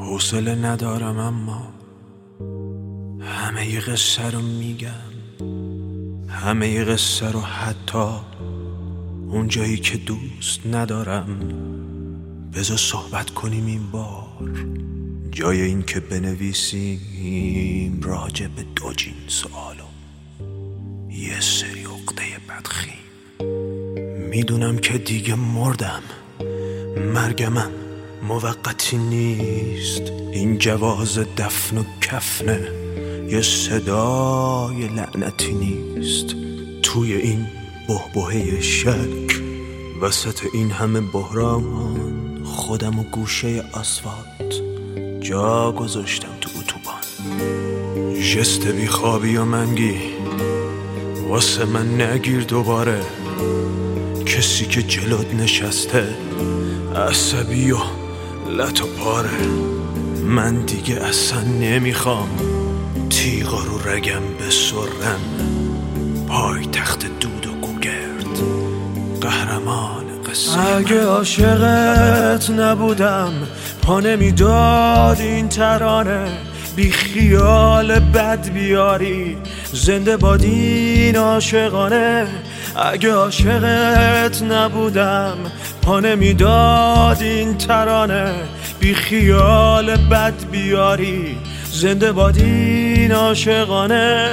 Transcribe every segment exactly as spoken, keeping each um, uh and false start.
حوصله ندارم اما همه ی قصه رو میگم، همه ی قصه رو، حتی اون جایی که دوست ندارم. بذار صحبت کنیم این بار، جای این که بنویسیم راجع به دو جنس سوالو یه سری عقده بدخیم. میدونم که دیگه مردم، مرگمم موقتی نیست. این جواز دفن و کفنه، یه صدای لعنتی نیست. توی این بحبوحه شک، وسط این همه بحران، خودم و گوشه آسفالت جا گذاشتم تو اتوبان. جست بیخوابی و منگی واسه من نگیر دوباره. کسی که جلوت نشسته عصبی و لط و پاره. من دیگه اصلا نمیخوام تیغا رو رگم بسرم. پای تخت دود و گوگرد، قهرمان قصه. اگه عاشقت نبودم پا نمیداد این ترانه. بی خیال بد بیاری، زنده باد این عاشقانه. اگه عاشقت نبودم پا نمیداد این ترانه. بی خیال بد بیاری، زنده باد این عاشقانه.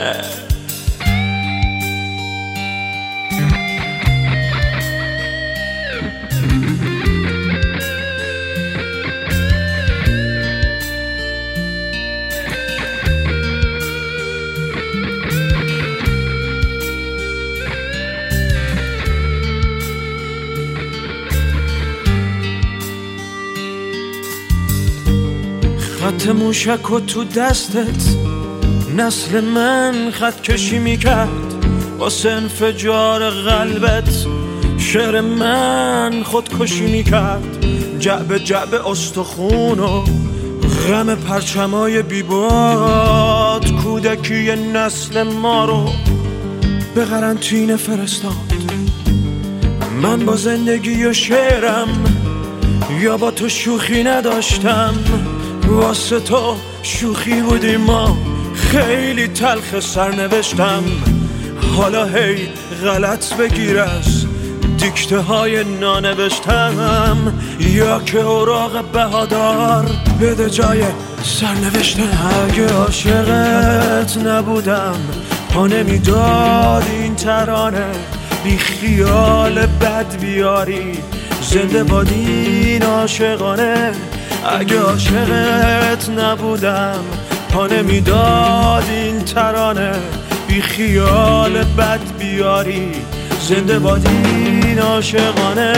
خط موشک و تو دستت نسل من خط کشی میکرد. واسه انفجار قلبت شعر من خودکشی میکرد. جعب جعب استخون و غم پرچمای بیباد، کودکی نسل ما رو به قرنطینه فرستاد. من با زندگی و شعرم یا با تو شوخی نداشتم. واسه تو شوخی بودی، ما خیلی تلخ سرنوشتم. حالا هی غلط بگیر از دیکته های نانوشتم، یا که اوراق بهادار بده جای سرنوشتم. اگه عاشقت نبودم پا نمیداد این ترانه. بی خیال بد بیاری، زنده باد این عاشقانه. اگه عاشقت نبودم پا نمیداد این ترانه. بی خیال بد بیاری، زنده باد این عاشقانه.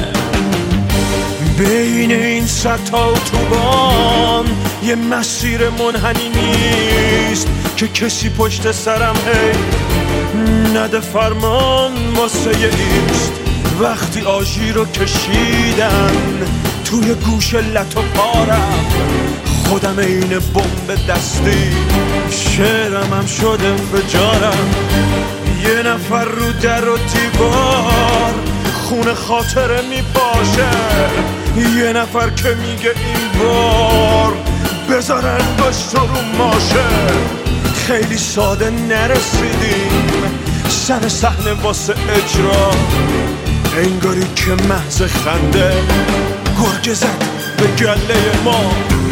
بین این صد تا اتوبان یه مسیر منحنی نیست که کسی پشت سرم هی نده فرمان واسه ایست. وقتی آژیر رو کشیدن توی گوش لط و پارم، خودم این بمب دستی، شعرم هم شد انفجارم. یه نفر رو در و دیوار خون خاطره میپاشه. یه نفر که میگه این بار بذارن باش رو ماشه. خیلی ساده نرسیدیم سر صحنه واسه اجرا، انگاری که محض خنده گرگ زد به گله ما.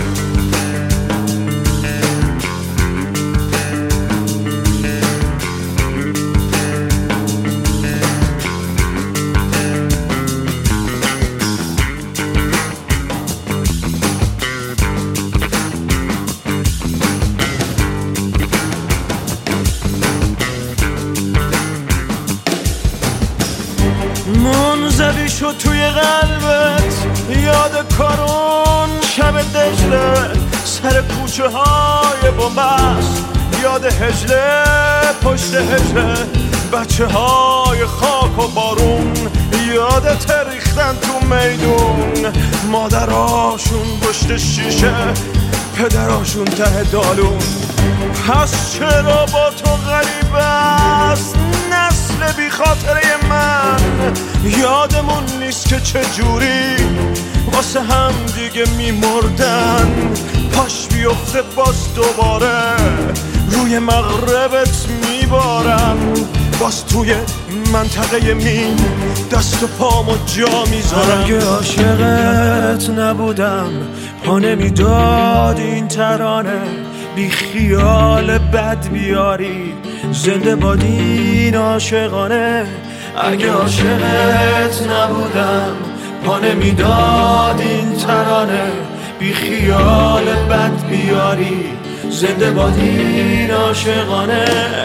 منزوی شد توی قلبت یاد کارون شب دجله. سر کوچه های بومبست یاد هجله پشت هجله. بچه های خاک و بارون یادت ریختن تو میدون. مادراشون پشت شیشه، پدراشون ته دالون. پس چرا با تو غریب است نسل بی خاطره من؟ یادمون نیست که چجوری واسه هم دیگه میمردن. پاش بیفته باز دوباره روی مغربت میبارم، باز توی منطقه مین دست و پامو جا میذارم. اگه عاشقت نبودم پا نمیداد این ترانه، بی خیال بد بیاری زنده باد این عاشقانه. اگه عاشقت نبودم پا نمیداد این ترانه، بی خیال بد بیاری زنده باد این عاشقانه.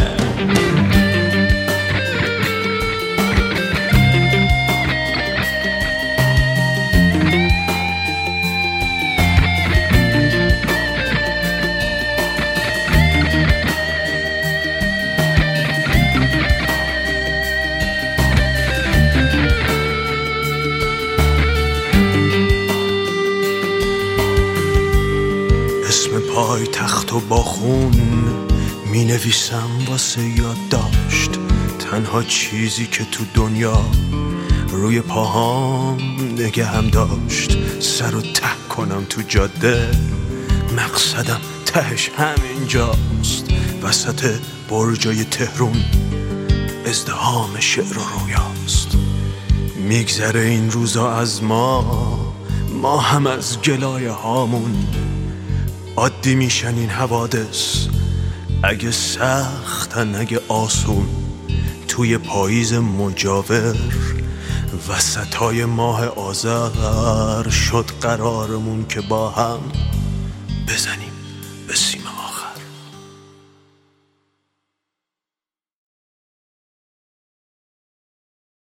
اسم پای تخت و با خون می نویسم واسه یادداشت، تنها چیزی که تو دنیا روی پاهام نگهم داشت. سر و ته کنم تو جاده، مقصدم تهش همینجاست، وسط برجای تهرون ازدحام شعر و رویاست. میگذره این روزا از ما، ما هم از گلایه هامون. عادی میشن این حوادث، اگه سختن اگه آسون. توی پاییز مجاور وسطای ماه آذر شد قرارمون که با هم بزنیم به سینه.